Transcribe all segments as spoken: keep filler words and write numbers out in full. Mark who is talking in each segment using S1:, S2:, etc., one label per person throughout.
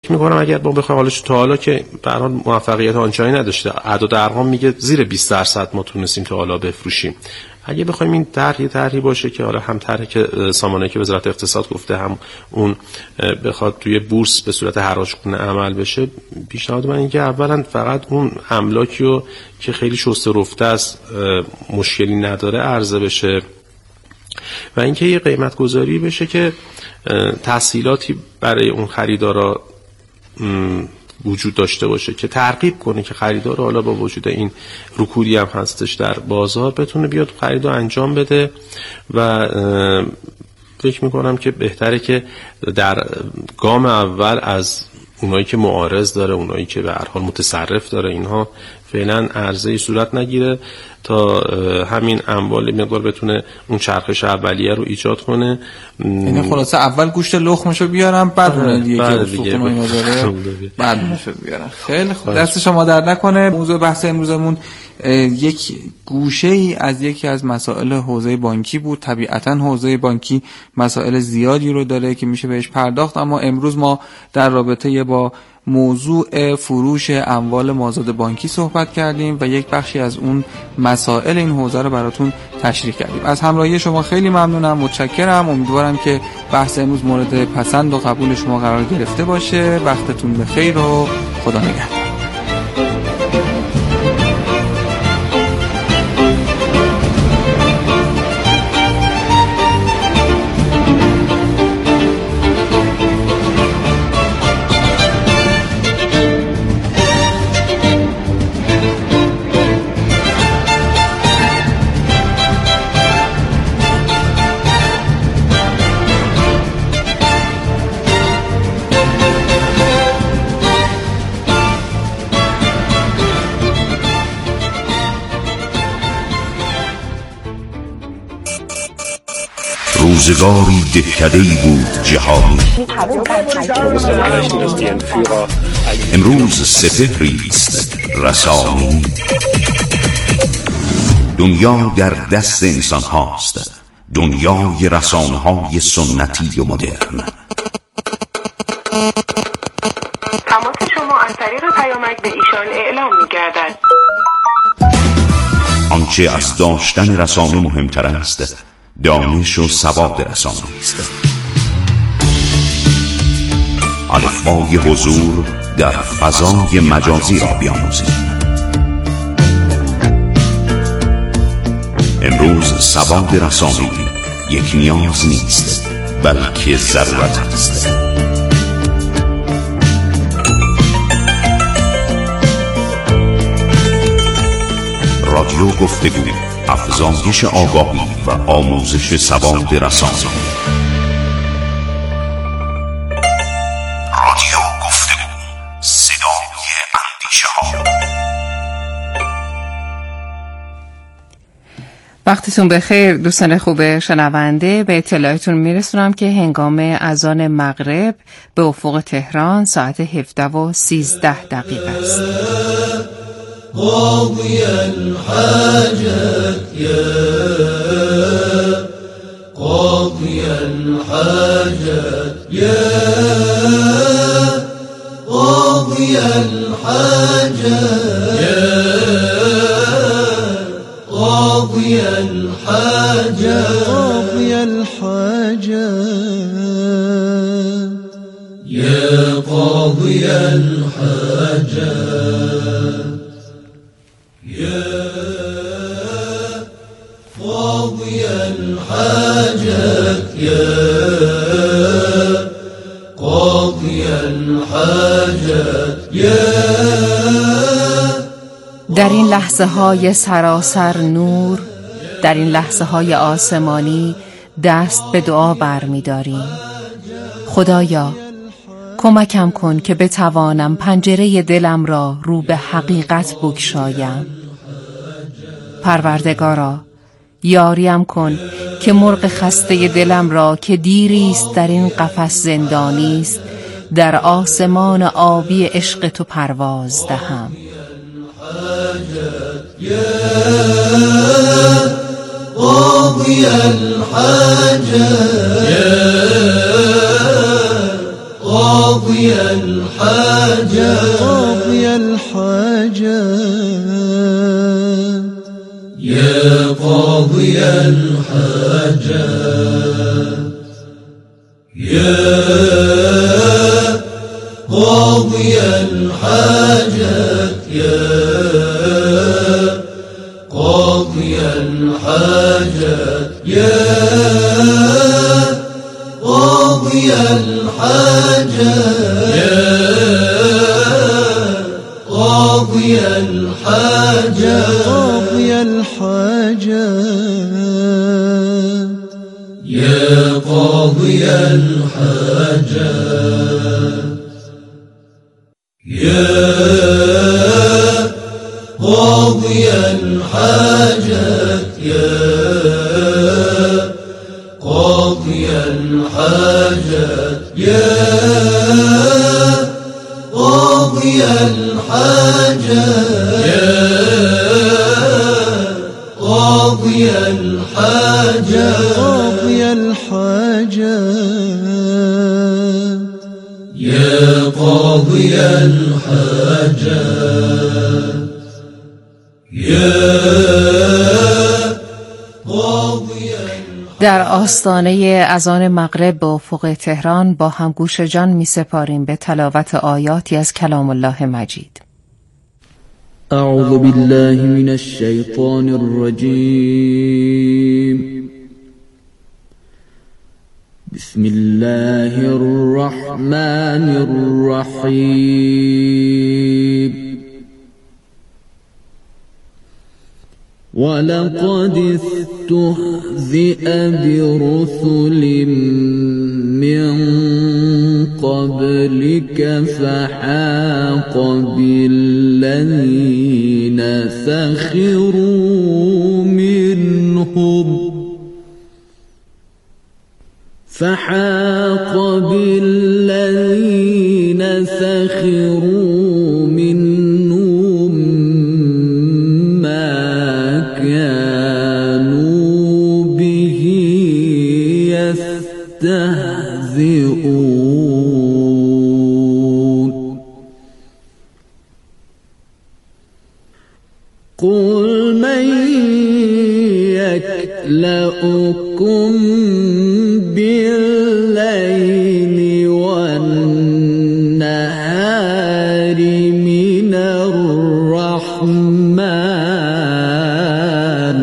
S1: فکر میکنم اگر ما بخوایم حالش تا حالا که به هر حال موفقیت آنچنانی نداشته، اعداد ارقام میگه زیر بیست درصد ما تونستیم تا حالا بفروشیم. اگه بخوایم این طرح طرحی باشه که حالا هم طرحی که سامانه‌ای که وزارت اقتصاد گفته، هم اون بخواد توی بورس به صورت حراج‌گونه عمل بشه، پیشنهاد من اینه که اولا فقط اون املاکی رو که خیلی شسته رفته است، مشکلی نداره، عرضه بشه و اینکه یه قیمت گذاری بشه که تسهیلاتی برای اون خریدارا وجود داشته باشه که ترغیب کنه که خریدار حالا با وجود این رکودی هم هستش در بازار بتونه بیاد خرید رو انجام بده. و فکر میکنم که بهتره که در گام اول از اونایی که معارض داره، اونایی که به هر حال متصرف داره، اینها فعلا عرضه‌ای صورت نگیره تا همین اموال مقدار بتونه اون چرخش اولیه رو ایجاد کنه.
S2: یعنی خلاصه اول گوشت لخمشو بیارم، بعد اون دیگه که سوخون اینا داره بعد اونشو بیارم. خیلی خوب، دست شما در نکنه. موضوع بحث امروزمون یک گوشه‌ای از یکی از مسائل حوزه بانکی بود. طبیعتاً حوزه بانکی مسائل زیادی رو داره که میشه بهش پرداخت، اما امروز ما در رابطه با موضوع فروش اموال مازاد بانکی صحبت کردیم و یک بخشی از اون مسائل این حوزه رو براتون تشریح کردیم. از همراهی شما خیلی ممنونم، متشکرم. امیدوارم که بحث امروز مورد پسند و قبول شما قرار گرفته باشه. وقتتون بخیر و خدا نگهدار.
S3: روزگاری دهکده‌ای بود جهانی، امروز سپهری است رسانی. دنیا در دست انسان هاست، دنیای رسانه های سنتی و مدرن.
S4: تماس شما از طریق پیامک به ایشان اعلام می گردد.
S3: آنچه از داشتن رسانه مهمتر است، دانش و سواد رسانه است. الفبای حضور در فضای مجازی را بیاموزید. امروز سواد رسانه‌ای یک نیاز نیست، بلکه ضرورت است. رادیو گفتگو، افزایش آگاهی و آموزش سواد رسانه. رادیو گفتگو، صدای اندیشه ها.
S5: وقتتون بخیر دوستان خوب شنونده. به اطلاعتون میرسونم که هنگام اذان مغرب به افق تهران ساعت هفده و سیزده دقیقه است.
S6: قاضي الحاجات يا قاضي الحاجات يا قاضي الحاجات يا قاضي الحاجات قاضي الحاجات يا قاضي الحاجات قاضي الحاجات يا قاضي الحاجات يا.
S5: در این لحظه های سراسر نور، در این لحظه های آسمانی دست به دعا بر می داریم. خدایا کمکم کن که بتوانم پنجره دلم را رو به حقیقت بگشایم. پروردگارا یاریم کن که مرغ خسته دلم را که دیریست در این قفس زندانی است، در آسمان آبی عشق تو پرواز دهم.
S6: قاضي الحاجات يا قاضي الحاجات الحاجات قاضي الحاجات يا قاضي الحاجات يا قاضي الحاجات يا قاضي الحاجات يا قاضي الحاجات يا قاضي الحاجات قاضي الحاجات يا قاضي الحاجات يا قاضي الحاجات يا قاضي الحاجات يا قاضي الحاجات يا قاضي الحاجات قاضي الحاجات يا قاضي الحاجات يا قاضي.
S5: در آستانه اذان مغرب به افق تهران با هم گوش جان می سپاریم به تلاوت آیاتی از کلام الله مجید.
S7: اعوذ بالله من الشیطان الرجیم. بسم الله الرحمن الرحیم. ولقد استهزئ برسل من قبلك فحاق بالذين سخروا منهم فحاق بالذين سخروا منهم ما كانوا به يستهزئون. قل من يكلؤكم بالليل والنهار من الرحمن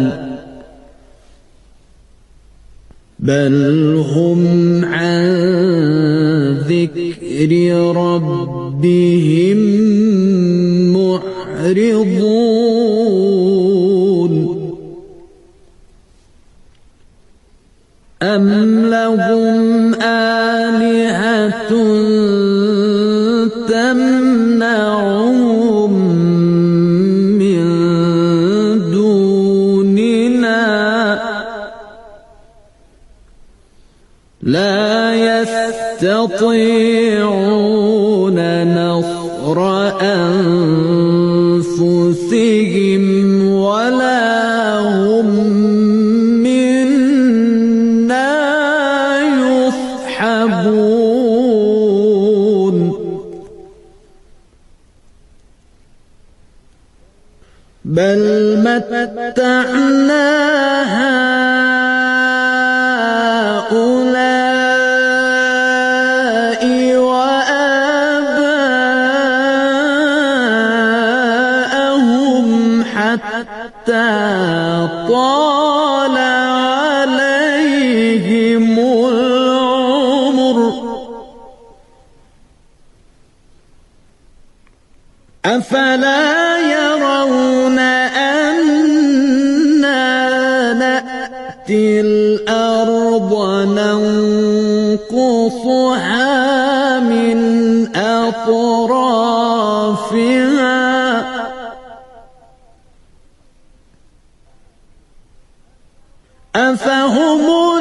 S7: بل هم عن ذكر ربهم معرضون. أم لهم آلهة تمنعهم من دوننا لا يستطيعون نصر أنفسهم ولا هم منا يصحبون. بل متعنا هؤلاء وآباءهم حتى طال عليهم العمر أفلا يرون أنا نأتي الأرض ننقصها من أطرافها أفهم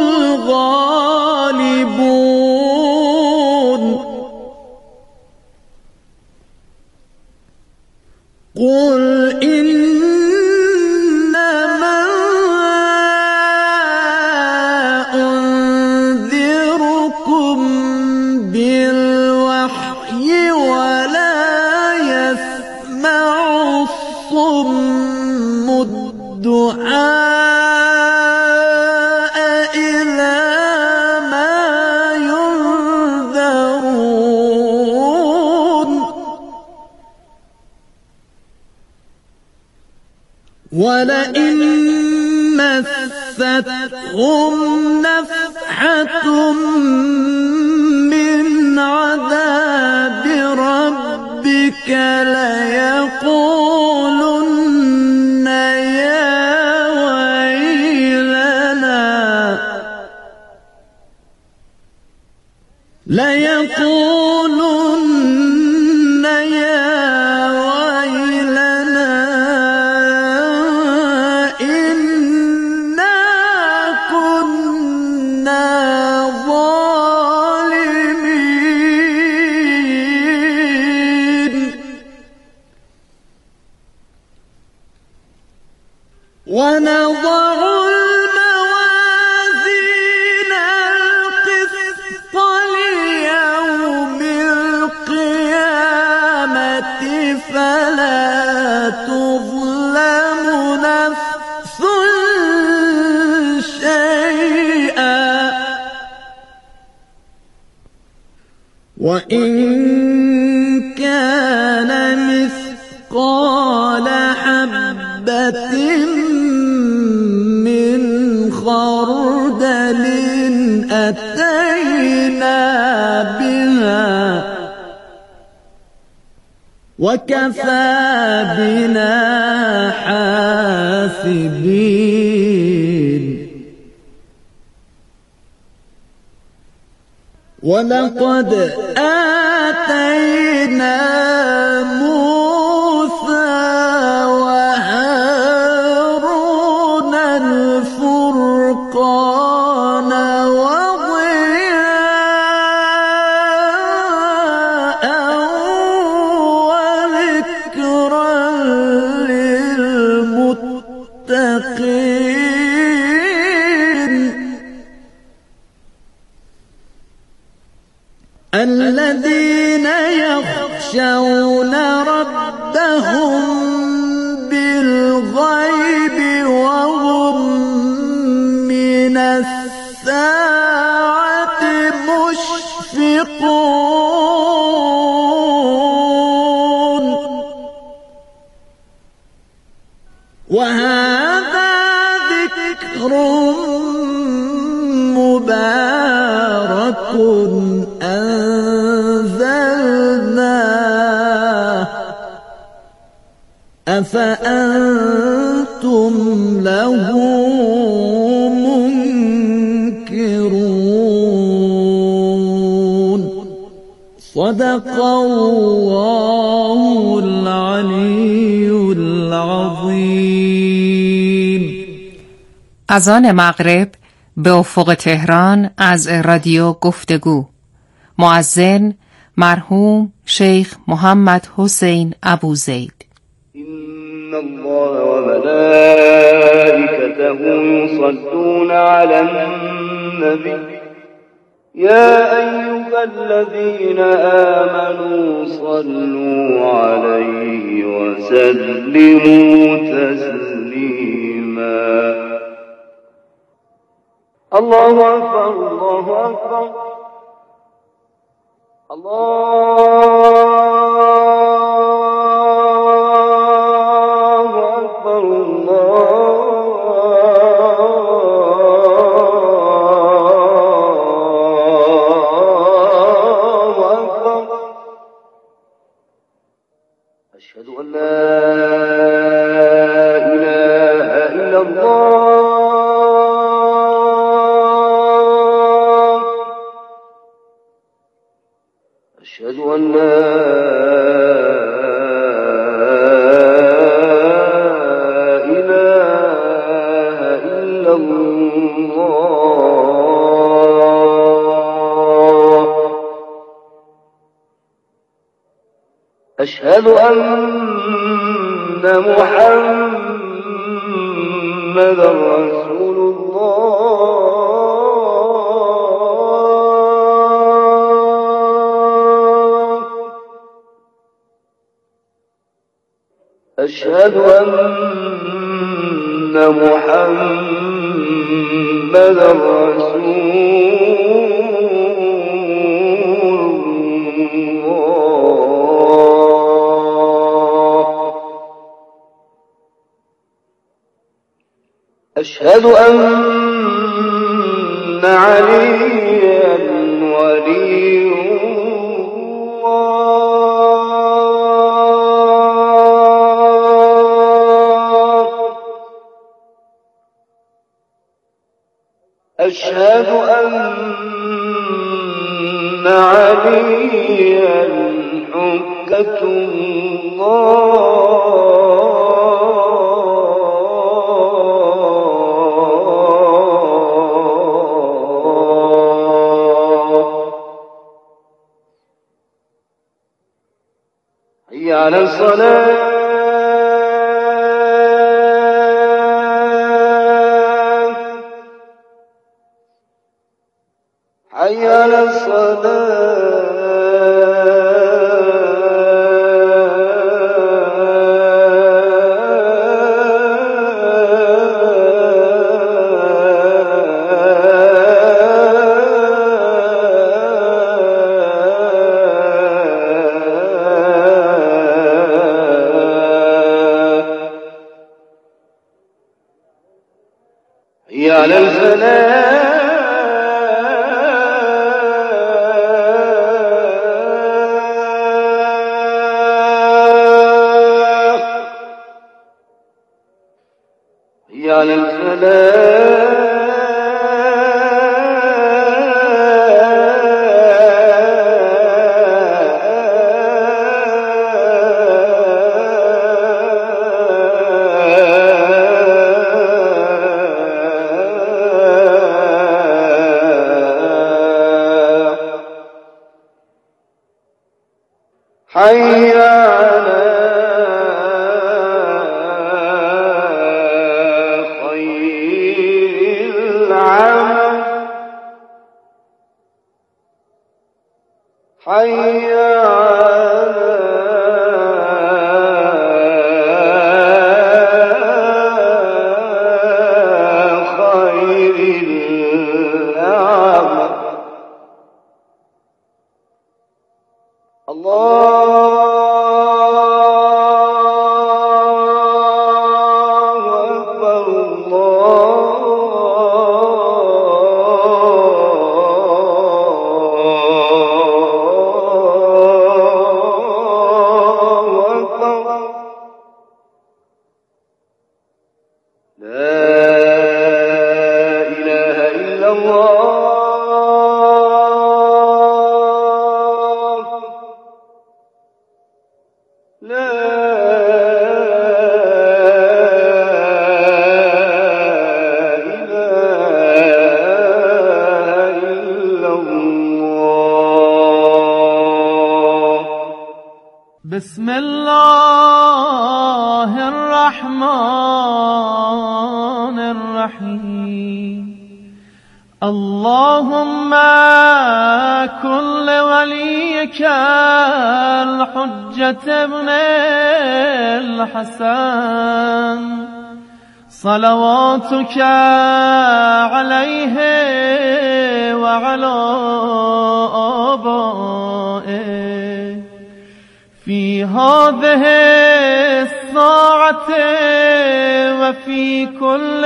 S7: الغالبون. قل إنما أنذركم بالوحي ولئن مستهم نفحة من عذاب ربك ليقولن يا ويلنا ليقولن يا ويلنا إنا كنا ظالمين ونضع الموازين القسط ليوم القيامة فلا تظلم نفس شيئا وإن كان مثقال حبة من خردل أتينا بها وكفى بنا حاسبين ولقد آتينا موسى وهارون الفرقان وضياء وذكرا للمتقين الذين يخشون ربهم بالغيب وهم من الساعة مشفقون وهذا ذكر مبارك أنزلناه أفأنتم له منكرون صدق الله العلي العظيم.
S5: اذان مغرب به افق تهران از رادیو گفتگو. مؤذن مرحوم شیخ محمد حسین ابوزید.
S8: إن الله وملائكته يصلون على النبي يا أيها الذين آمنوا صلوا عليه وسلموا تسليما. الله أكبر الله أكبر الله أكبر الله أكبر. أشهد أن لا إله إلا الله. أشهد أن لا إله إلا الله. أشهد أن محمدا رسول الله. أشهد أن محمدا رسول الله. أشهد أن عليا ولي الله أشهد أن عليا حجة الله حي على الصلاة حي على حي على الفلاح حي على الفلاح حي على خير العمل حي على خير العمل الله أكبر الله أكبر لا إله إلا الله لا إله إلا الله
S9: بسم الله الرحمن الرحيم اللهم كن لوليك الحجة ابن الحسن صلواتك عليه وعلى آبائه في هذه الساعة وفي كل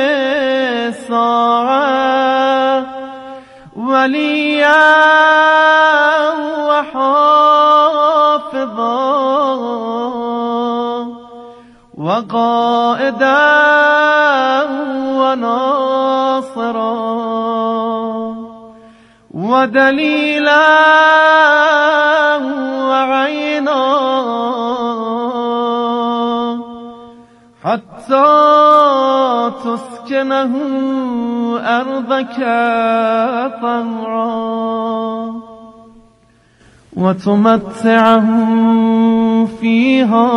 S9: ساعة وليا وحافظا وقائدا وناصرا ودليلا وعينا حتى تسكنه أرضك طوعا وتمتعه فيها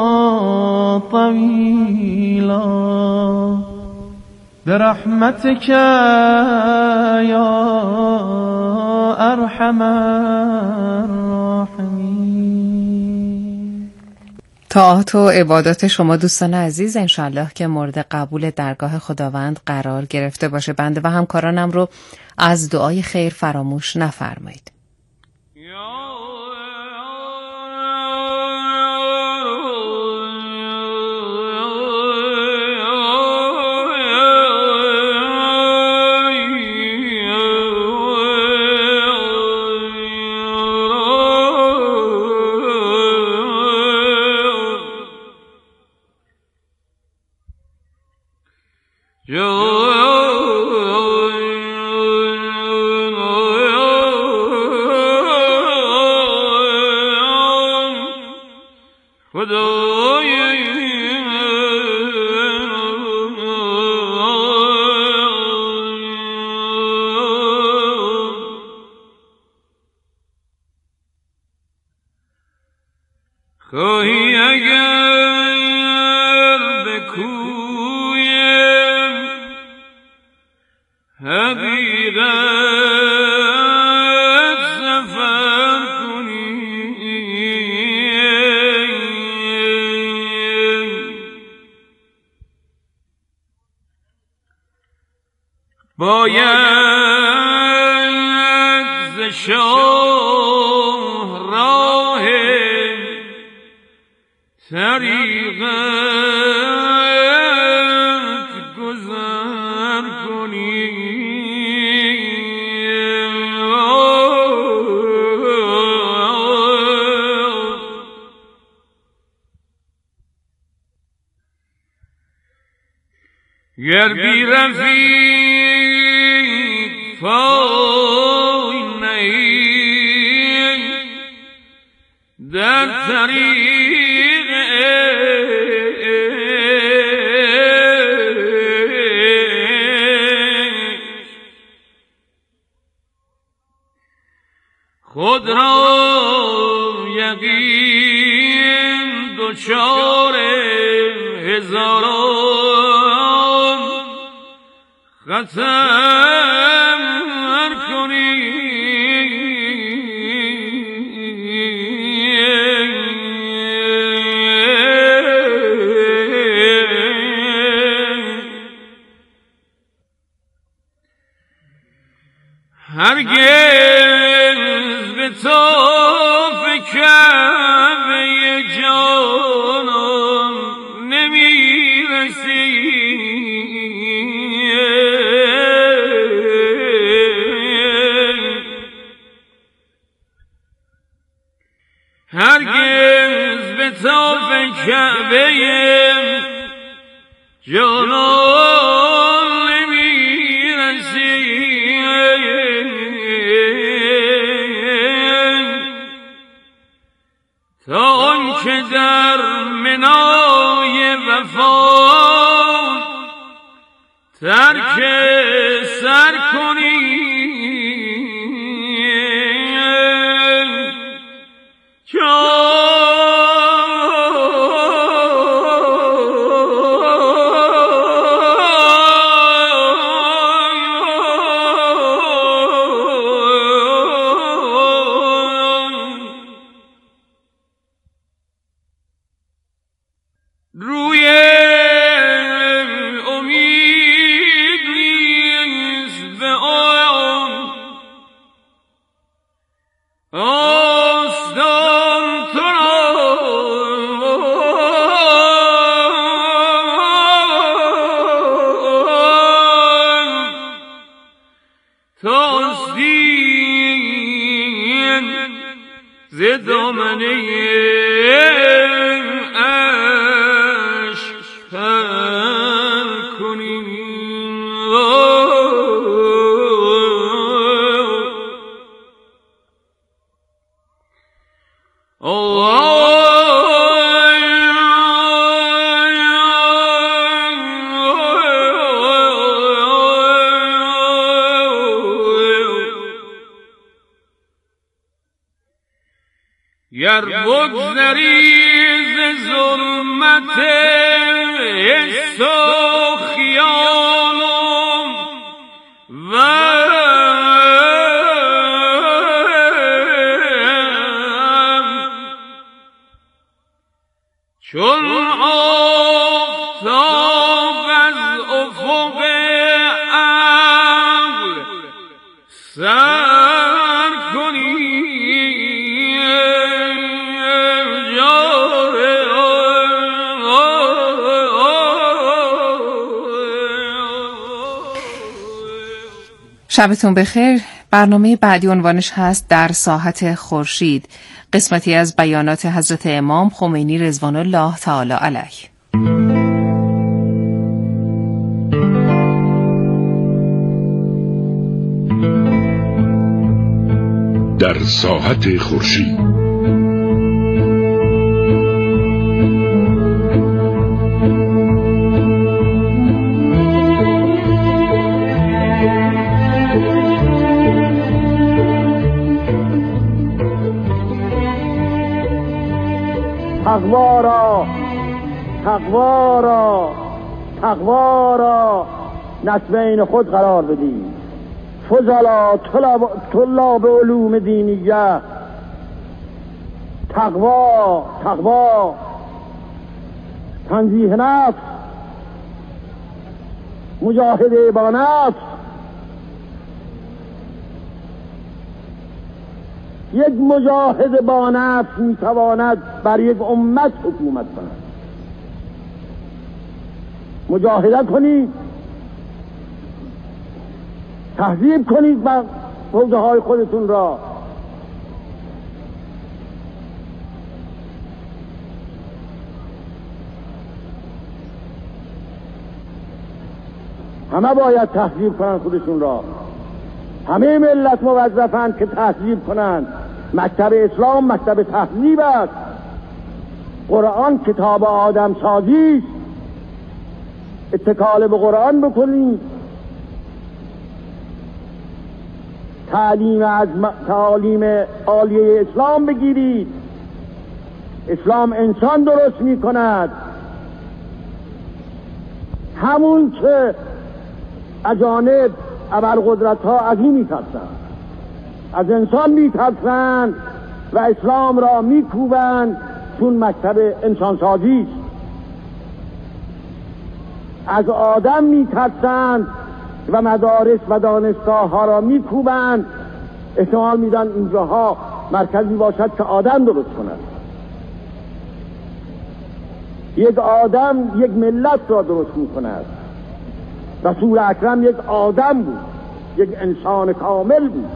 S9: طويلا برحمتك يا أرحم الراحمين.
S5: طاعات و عبادات شما دوستان عزیز انشالله که مورد قبول درگاه خداوند قرار گرفته باشه. بنده و همکارانم رو از دعای خیر فراموش نفرمایید.
S10: خدای خواهی اگر به کوی حقیقت سفر کنی باید ز شاه راه طریقت گذر کنی گر بی رفیق پای نهی در طریق خود را یقین دچار هزاران خطر کنی هرگز به طاف کعبه جانان نمیرسی هرگز به طاف کعبه جانان نمیرسی تا آنکه در منای وفا ترک سر کنی روی امید نیست به آن آستان تو را تاستین ز دامنه گر بگذری ز ظلمت حس و خیالم و چون آفتاب از افق عقل سر کنی
S5: شبتون بخیر. برنامه بعدی عنوانش هست در ساحت خورشید، قسمتی از بیانات حضرت امام خمینی رضوان الله تعالی علیه.
S11: در ساحت خورشید تقوا را تقوا را تقوا را نسبین خود قرار بدید. فضلا طلاب, طلاب علوم دینیه، تقوا تقوا تنزیه نفس، مجاهده با نفس. یک مجاهد با نفس میتواند بر یک امت حکومت کند. مجاهدت کنید، تهذیب کنید بر حوزه های خودتون را. همه باید تهذیب کنند خودشون را. همه ملت موظفند که تهذیب کنند. مکتب اسلام مکتب تهذیب است. قرآن کتاب آدم سازی است. اتکال به قرآن بکنید. تعلیم از تعالیم عالیه اسلام بگیرید. اسلام انسان درست می کند. همون که اجانب ابرقدرت ها از این می ترسند، از انسان می ترسند و اسلام را می کوبند، چون مکتب انسان سازی است. از آدم می ترسند و مدارس و دانشگاه ها را می کوبند، احتمال می دن اینجاها مرکزی باشد که آدم درست کند. یک آدم یک ملت را درست می کند. رسول اکرم یک آدم بود، یک انسان کامل بود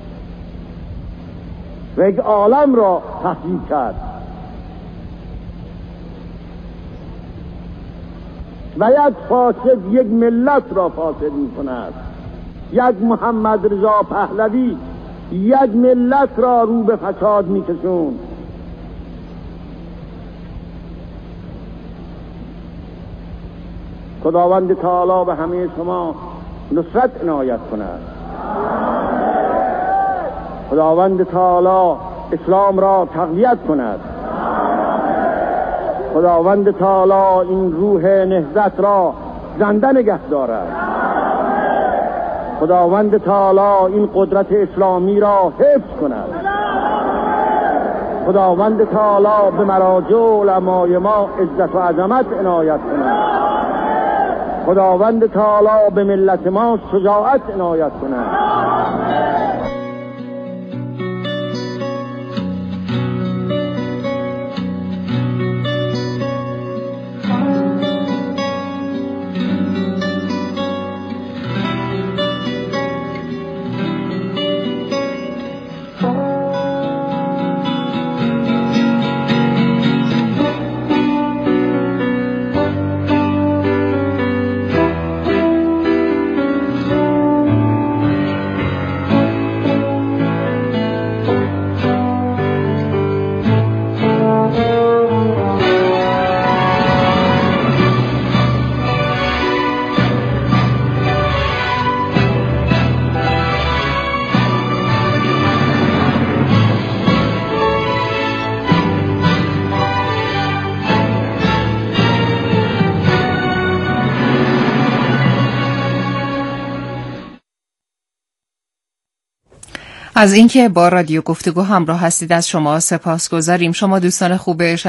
S11: و یک عالم را تهذیب کرد. و یک فاسد یک ملت را فاسد می کند. یک محمد رضا پهلوی یک ملت را رو به فساد می کشوند. خداوند تعالی به همه شما نصرت عنایت کند. خداوند تعالی اسلام را تقویت کند. خداوند تعالی این روح نهضت را زنده نگه دارد. خداوند تعالی این قدرت اسلامی را حفظ کند. خداوند تعالی به مراجع علمای ما عزت و عظمت عنایت کند. خداوند تعالی به ملت ما شجاعت عنایت کند.
S5: از اینکه با رادیو گفتگو همراه هستید از شما سپاسگزاریم. شما دوستان خوب